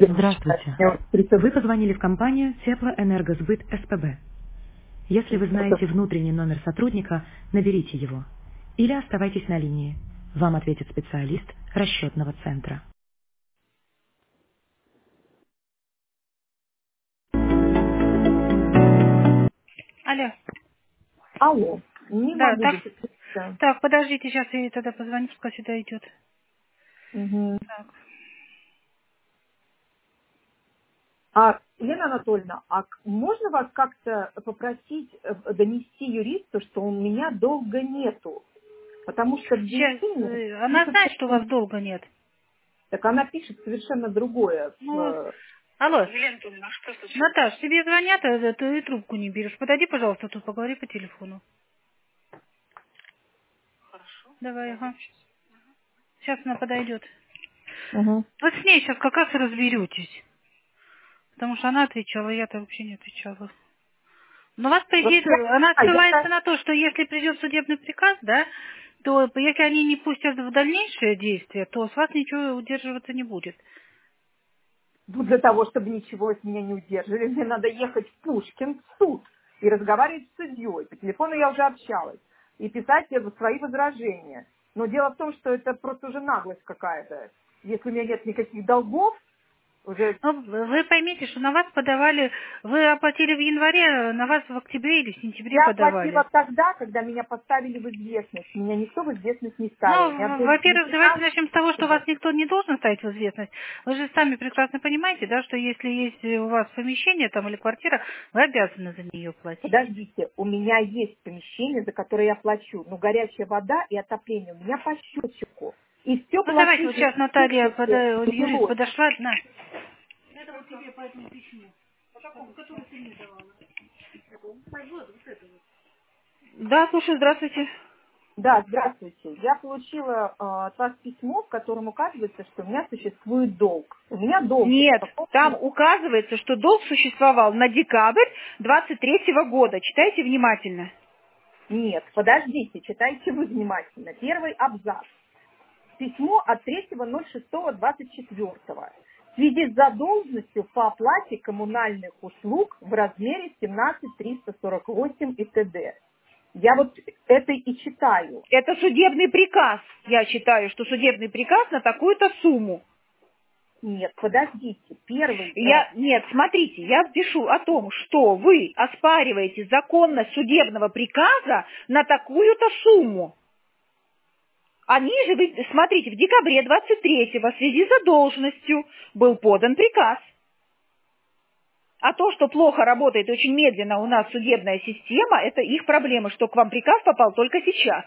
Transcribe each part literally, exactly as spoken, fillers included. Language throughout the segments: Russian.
Здравствуйте. Вы позвонили в компанию Теплоэнергосбыт СПБ. Если вы знаете внутренний номер сотрудника, наберите его. Или оставайтесь на линии. Вам ответит специалист расчетного центра. Алло. Алло, не Да, могу так, договориться. так, подождите, сейчас я ей тогда позвоню, пускай сюда идет. Мгм. Так. А, Елена Анатольевна, а к- можно вас как-то попросить э, донести юристу, что у меня долга нету? Потому что в Сейчас, бюллетене э, она пишет, знает, что у вас долга нет. так она пишет совершенно другое. Ну, в- алло. Наташ, тебе звонят, а ты трубку не берешь. Подойди, пожалуйста, тут поговори по телефону. Давай, ага. Сейчас она подойдет. Мгм. Вот с ней сейчас как раз и разберетесь. Потому что она отвечала, я-то вообще не отвечала. Но у вас, по идее, Вот я- она а, я ссылается так- на то, что если придет судебный приказ, да, то если они не пустят в дальнейшее действие, то с вас ничего удерживаться не будет. ну, для того, чтобы ничего от меня не удерживали, мне надо ехать в Пушкин в суд и разговаривать с судьей. По телефону я уже общалась. И писать э, свои возражения. Но дело в том, что это просто уже наглость какая-то. Если у меня нет никаких долгов, уже Но вы поймите, что на вас подавали, вы оплатили в январе, на вас в октябре или сентябре я подавали. оплатила тогда, когда меня поставили в известность. Меня никто в известность не ставил. У Ну, меня в- был не во-первых, давайте тринадцать. начнем с того, что вас никто не должен ставить в известность. Вы же сами прекрасно понимаете, да, что если есть у вас помещение там или квартира, вы обязаны за нее платить. Подождите, у меня есть помещение, за которое я плачу. Но горячая вода и отопление у меня по счетчику. И все Ну, было давайте вот отлично. сейчас Наталья, Слушайте, пода- юрист началось. подошла, на. Это вот тебе по этому письму, которое ты мне давала. Да, слушай, здравствуйте. Да, здравствуйте. Я получила э, от вас письмо, в котором указывается, что у меня существует долг. У меня долг Нет, по там поводу- указывается, что долг существовал на декабрь двадцать третьего года. Читайте внимательно. Нет, подождите, читайте вы внимательно. Первый абзац. Письмо от третьего ноль шестого двадцать четвёртого. В связи с задолженностью по оплате коммунальных услуг в размере семнадцать триста сорок восемь и т.д. Я вот это и читаю. Это судебный приказ. Я считаю, что судебный приказ на такую-то сумму. Нет, подождите. Первый, э, Я, нет, смотрите, я пишу о том, что вы оспариваете законность судебного приказа на такую-то сумму. А ниже, вы, смотрите, в декабре двадцать третьего в связи с задолженностью был подан приказ. А то, что плохо работает, очень медленно у нас судебная система, это их проблема, что к вам приказ попал только сейчас.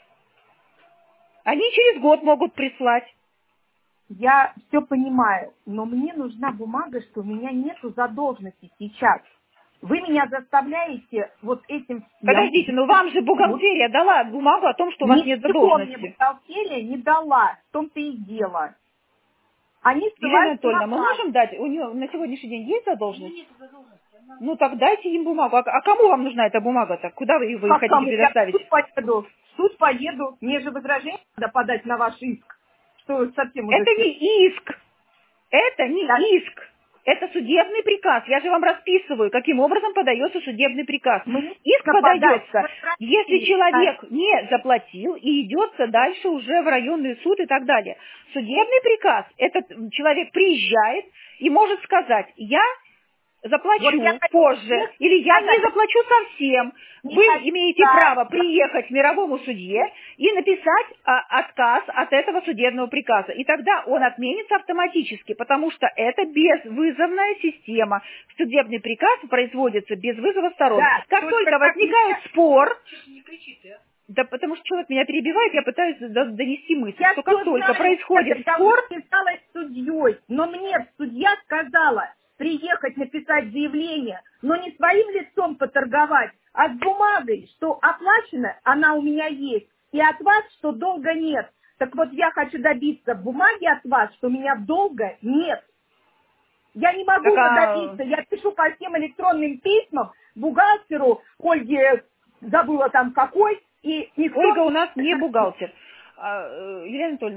Они через год могут прислать. я все понимаю, но мне нужна бумага, что у меня нету задолженности сейчас. Вы меня заставляете вот этим всем... Подождите, ну вам же бухгалтерия дала бумагу о том, что у вас нет Ничего мне задолженности. бухгалтерия не дала, в том-то и дело. Они Елена ссылаются на Анатольевна, мы вас. можем дать, у нее на сегодняшний день есть задолженность? Ну так дайте им бумагу. А, а кому вам нужна эта бумага-то? Куда вы, вы Как хотите кому? Я в предоставить? суд поеду. В суд поеду. Мне же возражение надо подать на ваш иск. Что совсем уже Это все. не иск. Это не Так, иск. Это судебный приказ. Я же вам расписываю, каким образом подается судебный приказ. мне Иск нужно подать подается, если возражение. человек не заплатил и идется дальше уже в районный суд и так далее. Судебный приказ, этот человек приезжает и может сказать, я Вот я заплачу хочу позже, или я не сказать, заплачу совсем. не Вы хочу имеете право сказать. приехать к мировому судье и написать а, отказ от этого судебного приказа. И тогда он отменится автоматически, потому что это безвызовная система. Судебный приказ производится без вызова сторон. Да, Как только только как возникает меня... спор, да потому что человек меня перебивает, я пытаюсь до- донести мысль, Я что как все только знаю, происходит я давно спор, писалась с судьей, но мне судья сказала приехать написать заявление, но не своим лицом поторговать, а с бумагой, что оплачена, она у меня есть, и от вас, что долга нет. Так вот, я хочу добиться бумаги от вас, что у меня долга нет. Я не могу так, это а, добиться. Я пишу по всем электронным письмам бухгалтеру, Ольге, забыла там какой, и никто Ольга у мне... нас не бухгалтер. А, э, Елена Анатольевна,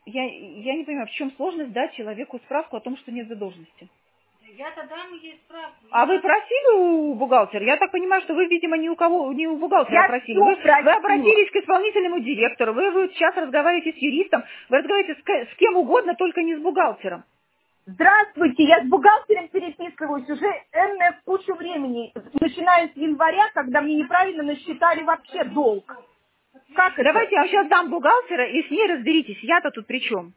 Я, я не понимаю, в чем сложность дать человеку справку о том, что нет задолженности? Я-то дам ей справку. А вы просили у бухгалтера? Я так понимаю, что вы, видимо, не у кого, не у бухгалтера Я просили. всё Вы, просила. вы обратились к исполнительному директору, вы, вы сейчас разговариваете с юристом, вы разговариваете с, с кем угодно, только не с бухгалтером. Здравствуйте, я с бухгалтером переписываюсь уже энную кучу времени, начиная с января, когда мне неправильно насчитали вообще долг. Как это? Давайте я вам сейчас дам бухгалтера и с ней разберитесь. Я-то тут при чем?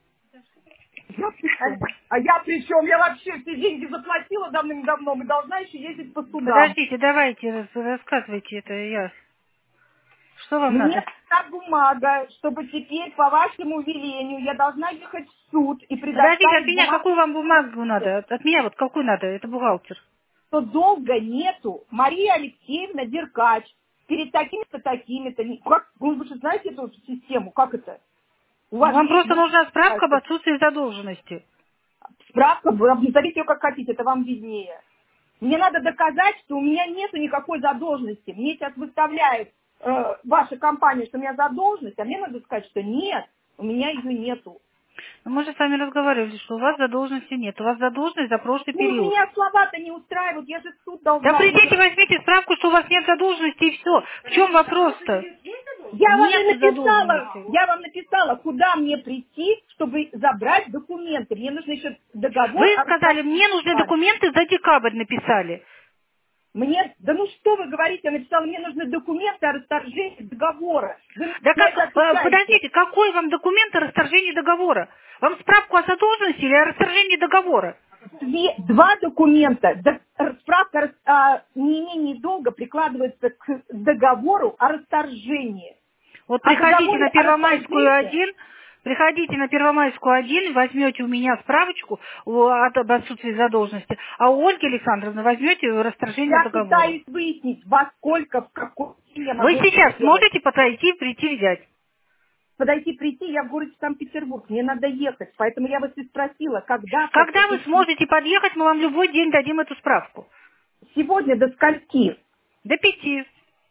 Я при чем? А я при чем? Я вообще все деньги заплатила давным-давно и должна еще ездить по судам. Подождите, давайте, рас- рассказывайте это я. Что вам Мне надо? нужна бумага, чтобы теперь по вашему велению я должна ехать в суд и предоставить Подождите, от меня бумагу, какую вам бумагу надо? От, от меня вот какую надо? Это бухгалтер. что долга нету. Мария Алексеевна Деркач перед такими-то, такими-то. Не- Как, вы же знаете эту систему? Как это? У вас Вам есть просто бумага? нужна справка об отсутствии задолженности. Справка, вы назовите ее как хотите, это вам виднее. Мне надо доказать, что у меня нету никакой задолженности. Мне сейчас выставляет э, ваша компания, что у меня задолженность, а мне надо сказать, что нет, у меня ее нету. Но мы же с вами разговаривали, что у вас задолженности нет. У вас задолженность за прошлый Ну, период. меня слова-то не устраивают, я же в суд должна. Да придите, возьмите справку, что у вас нет задолженности и все. В чем вопрос-то? Я вам Нет и написала, задолженности. я вам написала, куда мне прийти, чтобы забрать документы. Мне нужно еще договор. Вы о сказали, мне нужны расторжении. документы за декабрь написали. Мне, да ну что вы говорите, я написала, мне нужны документы о расторжении договора. Вы Да на это как, э, отвечаете. подождите, какой вам документ о расторжении договора? Вам справку о задолженности или о расторжении договора? Две- два документа. Д- Справка о рас- о неимении долга прикладывается к договору о расторжении. Вот О приходите договоре на о Первомайскую расторжении. один, приходите на Первомайскую один, возьмете у меня справочку о- от об отсутствии задолженности, а у Ольги Александровны возьмете расторжение Я договора. пытаюсь выяснить, во сколько, в какой день я Вы могу это сейчас сделать. сможете подойти, прийти, взять? Подойти, прийти, я в городе Санкт-Петербург, мне надо ехать, поэтому я вас и спросила, когда, как Когда вы это- сможете подъехать, мы вам любой день дадим эту справку. сегодня до скольки? До пяти.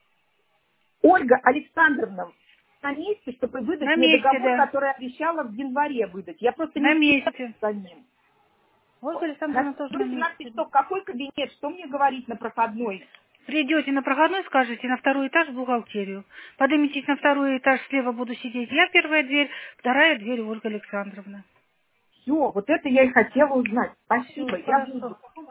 Ольга Александровна на месте, чтобы выдать На мне месте, договор, да. который обещала в январе выдать. Я просто На не месте. за ним. Ольга Александровна тоже на Вы семнадцать месте. часов, какой кабинет, что мне говорить на проходной? Придете на проходной, скажете на второй этаж в бухгалтерию. Поднимитесь на второй этаж, слева буду сидеть я, первая дверь, вторая дверь Ольга Александровна. Все, вот это я и хотела узнать. Все, Спасибо, я хорошо. буду.